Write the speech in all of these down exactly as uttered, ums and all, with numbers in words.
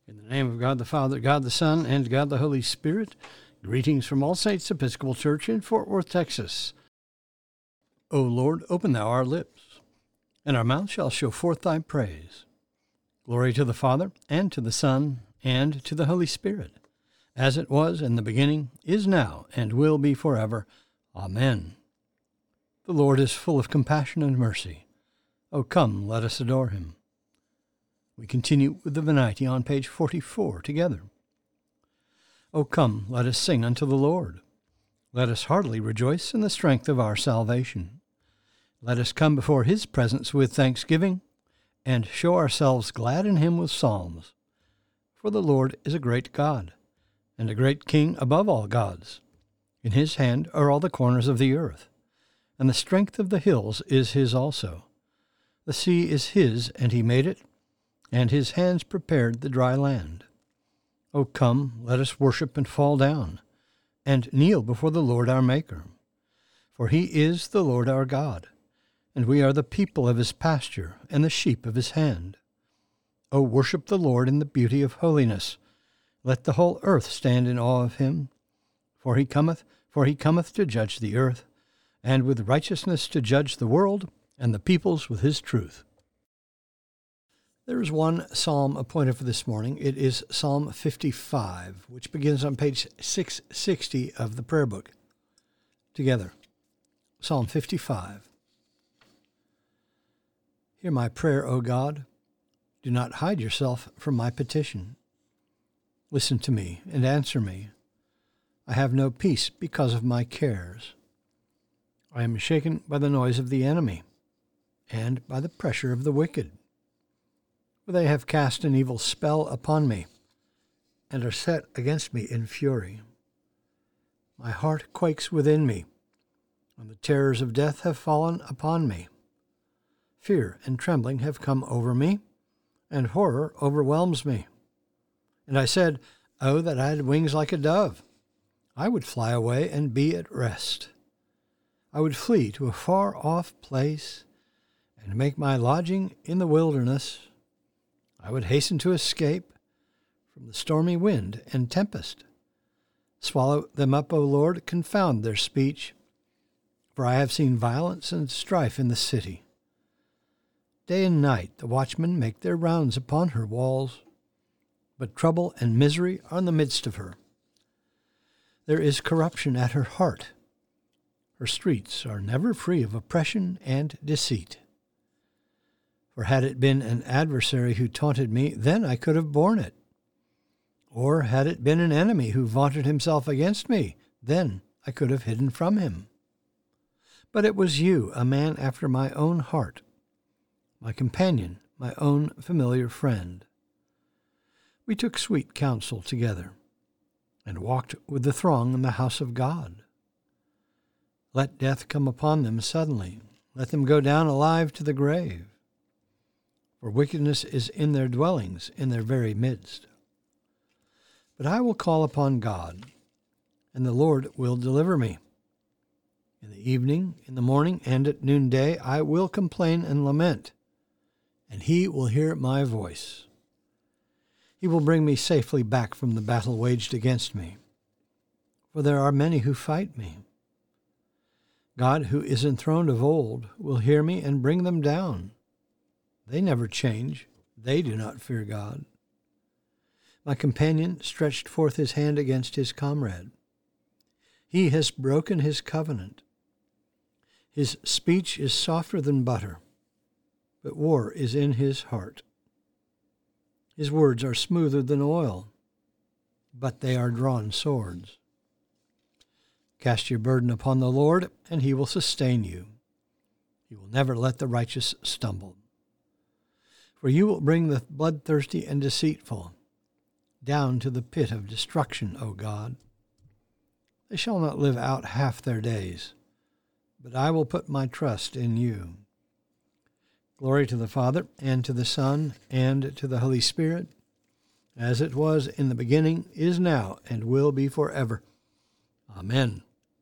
In the name of God the Father, God the Son, and God the Holy Spirit, greetings from All Saints Episcopal Church in Fort Worth, Texas. O Lord, open thou our lips, and our mouth shall show forth thy praise. Glory to the Father, and to the Son, and to the Holy Spirit, as it was in the beginning, is now, and will be forever. Amen. The Lord is full of compassion and mercy. O come, let us adore him. We continue with the Venite on page forty-four together. O come, let us sing unto the Lord. Let us heartily rejoice in the strength of our salvation. Let us come before his presence with thanksgiving, and show ourselves glad in him with psalms. For the Lord is a great God, and a great King above all gods. In his hand are all the corners of the earth, and the strength of the hills is his also. The sea is his, and he made it, and his hands prepared the dry land. O come, let us worship and fall down, and kneel before the Lord our Maker. For he is the Lord our God, and we are the people of his pasture, and the sheep of his hand. O worship the Lord in the beauty of holiness. Let the whole earth stand in awe of him. For he cometh, for he cometh to judge the earth, and with righteousness to judge the world, and the peoples with his truth. There is one psalm appointed for this morning. It is Psalm fifty-five, which begins on page six sixty of the prayer book. Together, Psalm fifty-five. Hear my prayer, O God. Do not hide yourself from my petition. Listen to me and answer me. I have no peace because of my cares. I am shaken by the noise of the enemy and by the pressure of the wicked. For they have cast an evil spell upon me, and are set against me in fury. My heart quakes within me, and the terrors of death have fallen upon me. Fear and trembling have come over me, and horror overwhelms me. And I said, Oh, that I had wings like a dove! I would fly away and be at rest. I would flee to a far-off place, and make my lodging in the wilderness. I would hasten to escape from the stormy wind and tempest. Swallow them up, O Lord, confound their speech, for I have seen violence and strife in the city. Day and night the watchmen make their rounds upon her walls, but trouble and misery are in the midst of her. There is corruption at her heart. Her streets are never free of oppression and deceit. For had it been an adversary who taunted me, then I could have borne it. Or had it been an enemy who vaunted himself against me, then I could have hidden from him. But it was you, a man after my own heart, my companion, my own familiar friend. We took sweet counsel together, and walked with the throng in the house of God. Let death come upon them suddenly. Let them go down alive to the grave. For wickedness is in their dwellings, in their very midst. But I will call upon God, and the Lord will deliver me. In the evening, in the morning, and at noonday I will complain and lament, and he will hear my voice. He will bring me safely back from the battle waged against me, for there are many who fight me. God, who is enthroned of old, will hear me and bring them down. They never change. They do not fear God. My companion stretched forth his hand against his comrade. He has broken his covenant. His speech is softer than butter, but war is in his heart. His words are smoother than oil, but they are drawn swords. Cast your burden upon the Lord, and he will sustain you. He will never let the righteous stumble. For you will bring the bloodthirsty and deceitful down to the pit of destruction, O God. They shall not live out half their days, but I will put my trust in you. Glory to the Father, and to the Son, and to the Holy Spirit, as it was in the beginning, is now, and will be forever. Amen.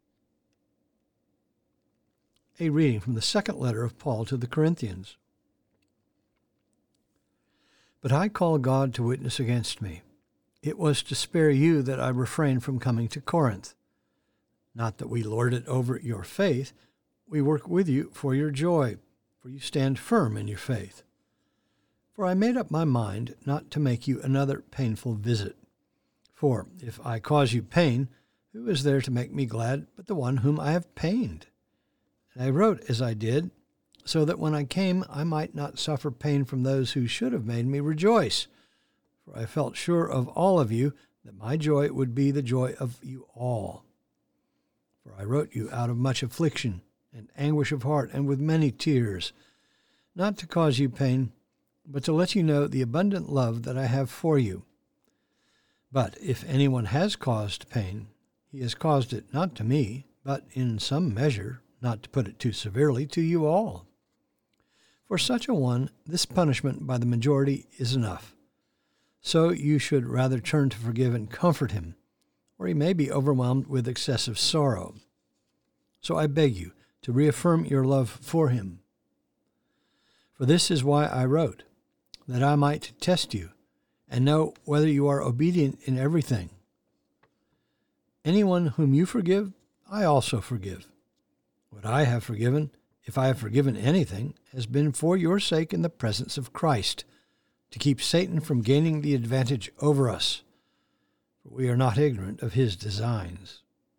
A reading from the second letter of Paul to the Corinthians. But I call God to witness against me. It was to spare you that I refrained from coming to Corinth. Not that we lord it over your faith, we work with you for your joy, for you stand firm in your faith. For I made up my mind not to make you another painful visit. For if I cause you pain, who is there to make me glad but the one whom I have pained? And I wrote as I did, so that when I came I might not suffer pain from those who should have made me rejoice. For I felt sure of all of you that my joy would be the joy of you all. For I wrote you out of much affliction and anguish of heart and with many tears, not to cause you pain, but to let you know the abundant love that I have for you. But if anyone has caused pain, he has caused it not to me, but in some measure, not to put it too severely, to you all. For such a one, this punishment by the majority is enough. So you should rather turn to forgive and comfort him, or he may be overwhelmed with excessive sorrow. So I beg you to reaffirm your love for him. For this is why I wrote, that I might test you, and know whether you are obedient in everything. Anyone whom you forgive, I also forgive. What I have forgiven, if I have forgiven anything, has been for your sake in the presence of Christ, to keep Satan from gaining the advantage over us, for we are not ignorant of his designs.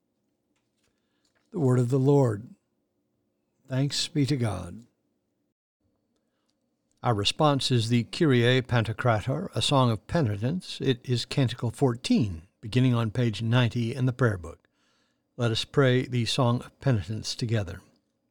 The word of the Lord. Thanks be to God. Our response is the Kyrie Pantocrator, a song of penitence. It is Canticle fourteen, beginning on page ninety in the prayer book. Let us pray the song of penitence together.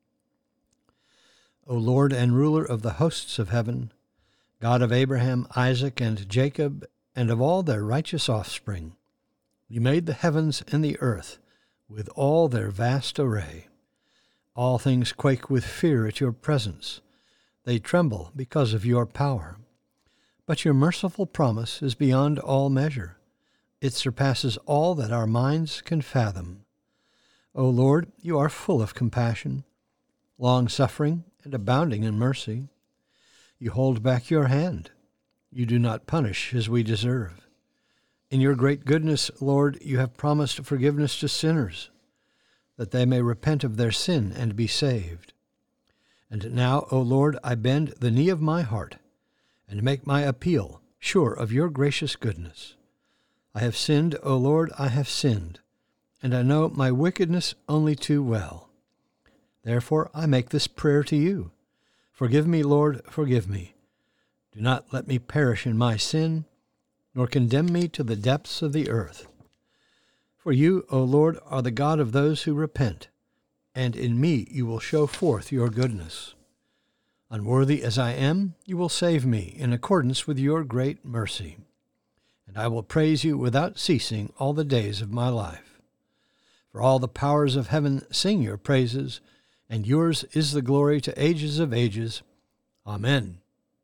O Lord and ruler of the hosts of heaven, God of Abraham, Isaac, and Jacob, and of all their righteous offspring, you made the heavens and the earth with all their vast array. All things quake with fear at your presence. They tremble because of your power. But your merciful promise is beyond all measure. It surpasses all that our minds can fathom. O Lord, you are full of compassion, long-suffering, and abounding in mercy. You hold back your hand. You do not punish as we deserve. In your great goodness, Lord, you have promised forgiveness to sinners, that they may repent of their sin and be saved. And now, O Lord, I bend the knee of my heart and make my appeal, sure of your gracious goodness. I have sinned, O Lord, I have sinned, and I know my wickedness only too well. Therefore I make this prayer to you. Forgive me, Lord, forgive me. Do not let me perish in my sin, nor condemn me to the depths of the earth. For you, O Lord, are the God of those who repent, and in me you will show forth your goodness. Unworthy as I am, you will save me in accordance with your great mercy, and I will praise you without ceasing all the days of my life. For all the powers of heaven sing your praises, and yours is the glory to ages of ages. Amen.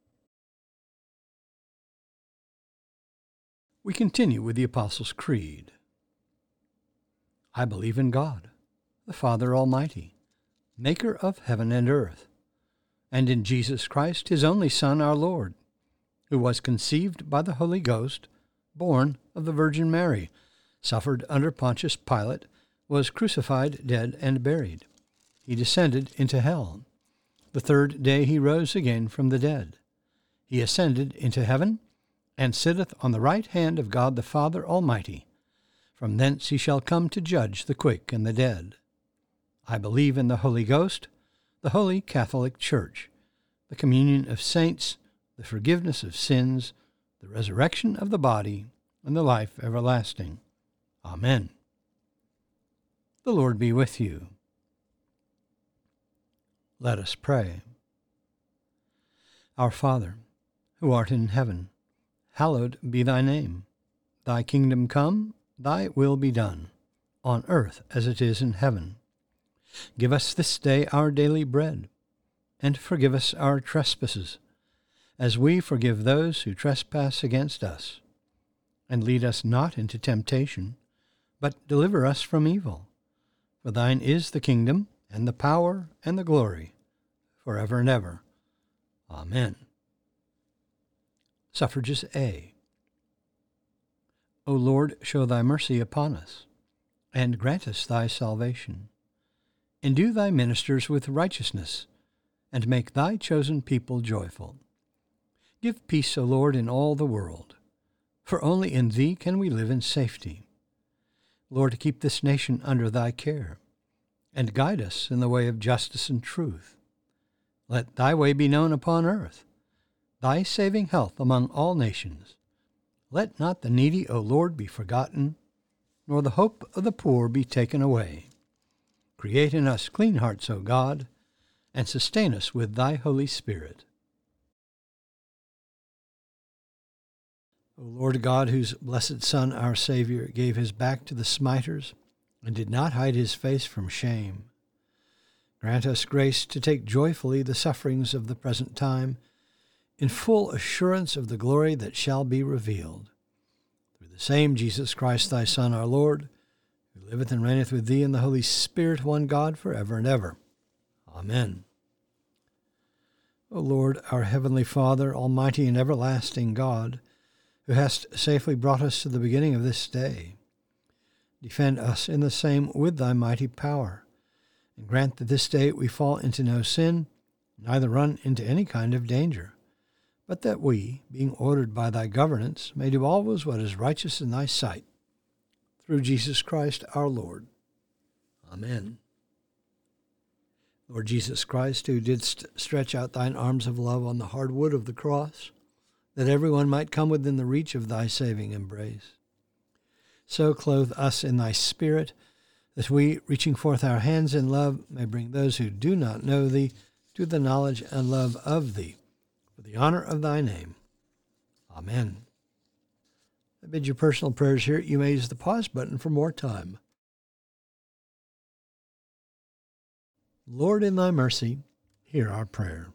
We continue with the Apostles' Creed. I believe in God, the Father Almighty, maker of heaven and earth, and in Jesus Christ, his only Son, our Lord, who was conceived by the Holy Ghost, born of the Virgin Mary, suffered under Pontius Pilate, was crucified, dead, and buried. He descended into hell. The third day he rose again from the dead. He ascended into heaven, and sitteth on the right hand of God the Father Almighty. From thence he shall come to judge the quick and the dead. I believe in the Holy Ghost, the Holy Catholic Church, the communion of saints, the forgiveness of sins, the resurrection of the body, and the life everlasting. Amen. The Lord be with you. Let us pray. Our Father, who art in heaven, hallowed be thy name. Thy kingdom come, thy will be done, on earth as it is in heaven. Give us this day our daily bread, and forgive us our trespasses, as we forgive those who trespass against us. And lead us not into temptation, but deliver us from evil. For thine is the kingdom, and the power, and the glory, forever and ever. Amen. Suffrages A. O Lord, show thy mercy upon us, and grant us thy salvation. Endue thy ministers with righteousness, and make thy chosen people joyful. Give peace, O Lord, in all the world, for only in thee can we live in safety. Lord, keep this nation under thy care, and guide us in the way of justice and truth. Let thy way be known upon earth, thy saving health among all nations. Let not the needy, O Lord, be forgotten, nor the hope of the poor be taken away. Create in us clean hearts, O God, and sustain us with thy Holy Spirit. O Lord God, whose blessed Son, our Savior, gave his back to the smiters and did not hide his face from shame, grant us grace to take joyfully the sufferings of the present time, in full assurance of the glory that shall be revealed. Through the same Jesus Christ, thy Son, our Lord, who liveth and reigneth with thee in the Holy Spirit, one God, for ever and ever. Amen. O Lord, our heavenly Father, almighty and everlasting God, who hast safely brought us to the beginning of this day, defend us in the same with thy mighty power, and grant that this day we fall into no sin, neither run into any kind of danger, but that we, being ordered by thy governance, may do always what is righteous in thy sight. Through Jesus Christ our Lord. Amen. Lord Jesus Christ, who didst stretch out thine arms of love on the hard wood of the cross, that everyone might come within the reach of thy saving embrace, so clothe us in thy Spirit, that we, reaching forth our hands in love, may bring those who do not know thee to the knowledge and love of thee, for the honor of thy name. Amen. I bid you personal prayers here. You may use the pause button for more time. Lord, in thy mercy, hear our prayer.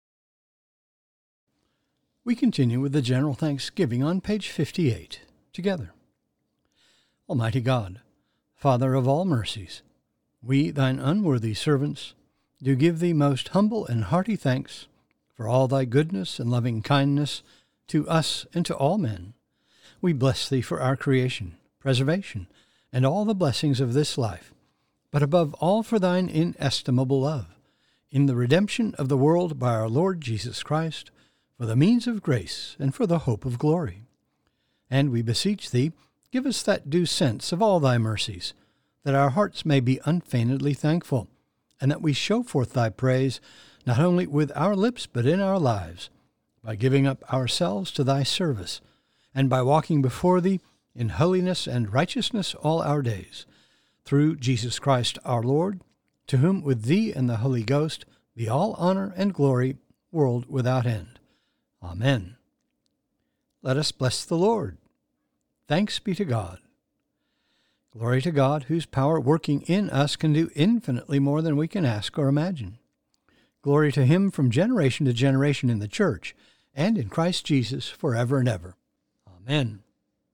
We continue with the general thanksgiving on page fifty-eight, together. Almighty God, Father of all mercies, we, thine unworthy servants, do give thee most humble and hearty thanks for all thy goodness and loving kindness to us and to all men. We bless thee for our creation, preservation, and all the blessings of this life, but above all for thine inestimable love, in the redemption of the world by our Lord Jesus Christ, for the means of grace and for the hope of glory. And we beseech thee, give us that due sense of all thy mercies, that our hearts may be unfeignedly thankful, and that we show forth thy praise, not only with our lips, but in our lives, by giving up ourselves to thy service, and by walking before thee in holiness and righteousness all our days, through Jesus Christ our Lord, to whom with thee and the Holy Ghost be all honor and glory, world without end. Amen. Let us bless the Lord. Thanks be to God. Glory to God, whose power working in us can do infinitely more than we can ask or imagine. Glory to him from generation to generation in the church and in Christ Jesus forever and ever. Amen.